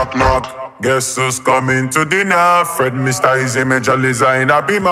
Knock, knock. Guess who's coming to dinner? Fred, Mr. Easy, Major Liza in a beamer.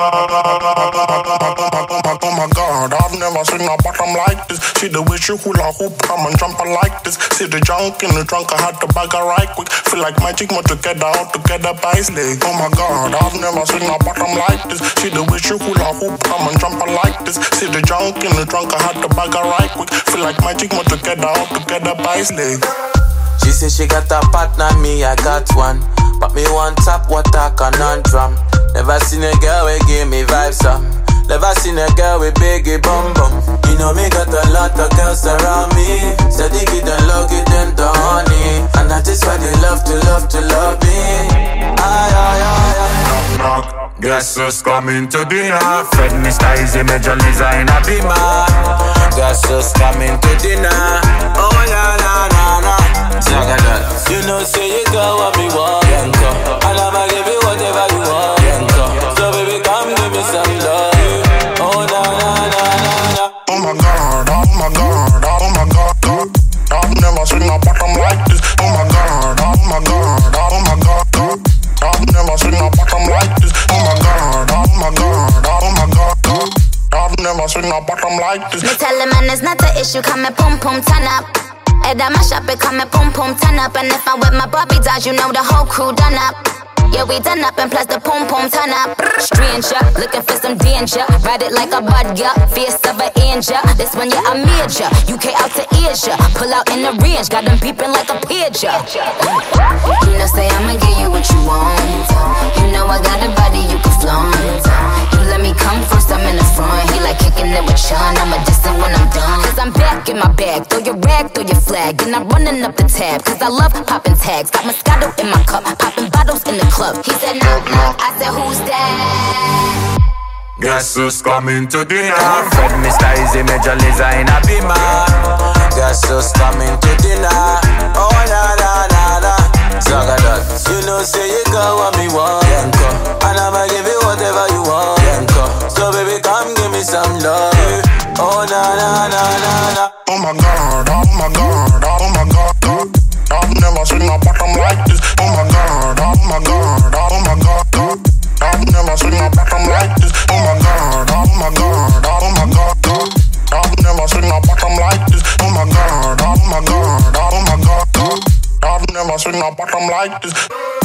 Oh my God, I've never seen a bottom like this. See the way she hula hoop, come and jump like this. See the junk in the trunk, I had to bag her right quick. Feel like magic, more together, all together by his leg. Oh my God, I've never seen a bottom like this. See the way she hula hoop, come and jump like this. See the junk in the trunk, I had to bag her right quick. Feel like magic, more together, all together by his leg. She say she got a partner, me I got one. But me one tap water conundrum. Never seen a girl we give me vibes up. Never seen a girl with biggie bum bum. You know me got a lot of girls around me. So they get and love it them the honey. And that is why they love me. Ay, ay, ay, ay. Knock, knock. Guess who's coming to dinner? Fred, Mr. Easy, Major Liza in a beamer. Guess who's coming to dinner? Oh la la la la. You know, say you got what me want, Yanko. And I'ma give you whatever you want, Yanko. So baby, come give me some love. Oh na na na na na. Oh my God, oh my God, oh my God, God. I've never seen a bottom like this. Oh my God, oh my God, oh my God, God. I've never seen a bottom like this. Oh my God, oh my God, oh my God, God. I've never seen a bottom like this. Me tell the man it's not an issue, come and pum pum turn up. Head on my shop, it come and pum pum turn up. And if I'm with my Bobby dolls, you know the whole crew done up. Yeah, we done up and plus the pum pum turn up. Stranger, looking for some danger. Ride it like a bud, yeah, fierce of an angel. This one, yeah, I made ya. UK out to Asia, pull out in the range, got them peeping like a pigeon. You know, say I'ma give you what you want. You know I got a body you can flaunt. You let me come first, I'm in the front. He like kicking it with Sean, I'ma diss it when I'm done. Cause I'm back in my bag, throw your rag, throw your flag. And I'm running up the tab, cause I love popping tags. Got Moscato in my cup, popping bottles in the club. He said knock knock, I said who's that? Guess who's coming to dinner? Fred, Mr. Easy, Major Liza in a beamer. Guess who's coming to dinner? Oh la la la la. Zagadat. You know say you got what me want, Yanko. And I'ma give you whatever you want, Yanko. So baby come give me some love. Oh na na na na na. Oh my God, oh my God, oh my God, God. I've never seen a bottom like this. Oh my God, oh my God, oh my God, God. I've never seen a bottom like this. Oh my God, oh my God, oh my God, God. I've never seen a bottom like this. Oh my God, oh my God, oh my God, God. I've never seen a bottom like this.